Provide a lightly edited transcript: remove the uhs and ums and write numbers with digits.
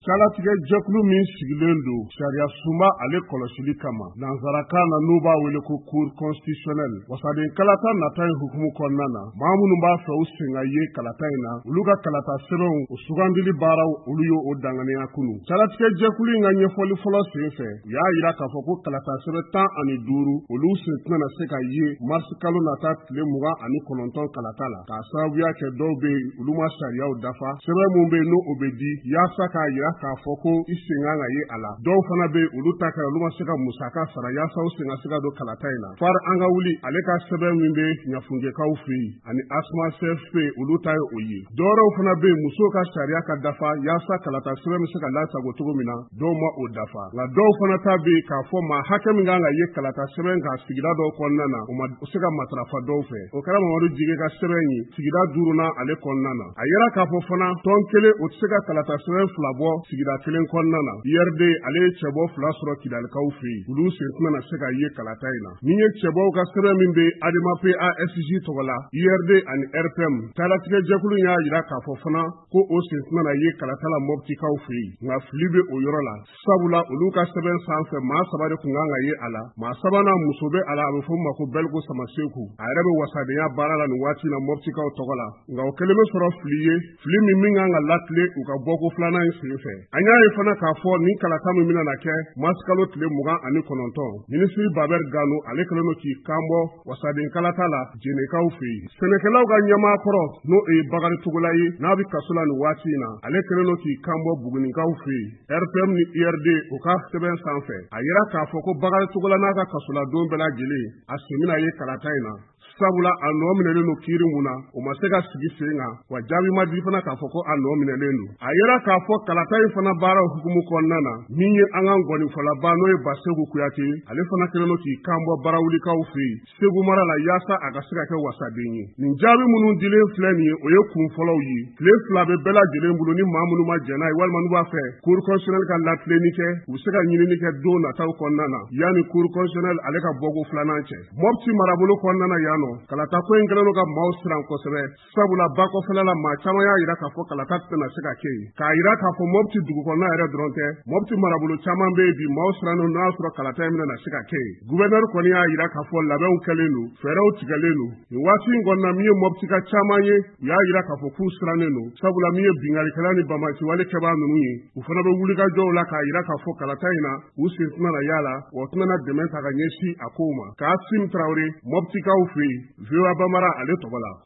Kalatigɛ jɛkulu min sigilen don sariya sunba ale kɔlɔsili kama nansarakan na n'u b'a wele ko cour constitutionnelle wasaden kalata nata in hukumu kɔnɔna na maa minnu b'a fɛ u sen ka ye kalata in na olu ka kalata sɛbɛnw o sugandili baaraw olu y'o danganiya kunu kalatigɛ jɛkulu in ka ɲɛfɔli fɔlɔ sen fɛ u y'a yira k'a fɔ ko kalata sɛbɛn 15 olu sen tɛna se ka ye marisi kalo nata tile 29 kalata la k'a sababuya kɛ dɔw bɛ olu ma sariyaw dafa sɛbɛn mun bɛ n'o bɛ di yaasa k'a yira k'a fɔ ko i sen kan ka ye a la dɔw fana bɛ olu ta kɛra olu ma se ka musaka sara yaasa u sen ka se ka don kalata in na far an ka wuli ale ka sɛbɛn min bɛ ɲafunjɛkaw fɛ yen ani asma CFP olu ta ye o ye dɔwɛrɛw fana bɛ musow ka sariya ka dafa yaasa kalata sɛbɛn bɛ se ka lasago cogo min na dɔw ma o dafa nka dɔw fana ta bɛ k'a fɔ maa hakɛ min kan ka ye kalata sɛbɛn kan sigida dɔw kɔnɔna na o ma se ka matarafa dɔw fɛ o kɛra Mamadu Jige ka sɛbɛn ye sigida 5nan ale kɔnɔna na a yɛrɛ k'a fɔ fana tɔn kelen o tɛ se ka kalata sɛbɛn 2 bɔ sigida kelen kɔnɔna na IRD ale ye cɛbɔ 2 sɔrɔ Kidalikaw fɛ yen olu sen tɛna se ka ye kalata in na ni ye cɛbɔw ka sɛbɛn min bɛ ADEMAP ASJ tɔgɔ la IRD ani RPM kalatigɛ jɛkulu y'a yira k'a fɔ fana ko o sen tɛna ye kalata la Moptikaw fɛ yen nka fili bɛ o yɔrɔ la sabula olu ka sɛbɛn sanfɛ maa 3 de tun kan ka ye a la maa 3nan muso bɛ a la a bɛ fɔ ma ko Bɛliku Samaseku a yɛrɛ bɛ wasadenya baara la nin waati na Moptikaw tɔgɔ la nka o kelen bɛ sɔrɔ fili ye fili min kan ka latile u ka bɔko 2nan in sen fɛ an y'a ye fana k'a fɔ ni kalata min bɛna kɛ masikalo tile 29 minisiri Babɛri Gano ale kɛlen don k'i kanbɔ wasaden kalata la Jenekaw fɛ yen sɛnɛkɛlaw ka ɲɛmaa kɔrɔ n'o ye Bakari Togola ye n'a bɛ kaso la nin waati in na ale kɛlen don k'i kanbɔ Bugunikaw fɛ yen RPM ni IRD o ka sɛbɛn sanfɛ a yira k'a fɔ ko Bakari Togola n'a ka kasola don bɛɛ lajɛlen a sen bɛna ye kalata in na sabula a nɔ minɛlen don kiiri mun na o ma se ka sigi sen kan wa jaabi ma di fana k'a fɔ ko a nɔ minɛlen don a yira k'a fɔ kalata in fana baara hukumu kɔnɔna na min ye an ka ngɔnifɔlaba n'o ye Basegu Kuyate ale fana kɛlen don k'i kanbɔ barawulikaw fɛ yen Segu mara la yaasa a ka se ka kɛ wasaden ye nin jaabi minnu dilen filɛ nin ye o ye kun fɔlɔw ye tile 2 bɛ bɛɛ lajɛlen bolo ni maa minnu ma jɛn n'a ye walima n'u b'a fɛ cour constitutionnelle ka latilenni kɛ u bɛ se ka ɲinini kɛ don nataw kɔnɔna na yanni cour constitutionnelle ale ka bɔko 2nan cɛ Mopti marabolo kɔnɔna na yan nɔ kalata ko in kɛlen don ka maaw siran kosɛbɛ sabula ba kɔfɛla la maa caman y'a yira k'a fɔ kalata tɛna se ka kɛ yen k'a yira k'a fɔ Mopti dugu kɔnɔna yɛrɛ dɔrɔn tɛ Mopti marabolo caman bɛ yen bi maaw sirannen n'a sɔrɔ kalata in bɛna se ka kɛ yen gouverneur kɔni y'a yira k'a fɔ labɛnw kɛlen don fɛɛrɛw tigɛlen don nin waati in kɔnɔna min ye Mopti ka caman ye u y'a yira k'a fɔ k'u sirannen don sabula min ye bingalikɛla ni bamasiwale kɛbaa ninnu ye u fana bɛ wulikajɔw la k'a yira k'a fɔ kalata in na u sen tɛna y'a la wa u tɛna dɛmɛ ta ka ɲɛsin a kow ma Kasim Traoré Moptikaw fɛ yen VOA Bambara ale tɔgɔ la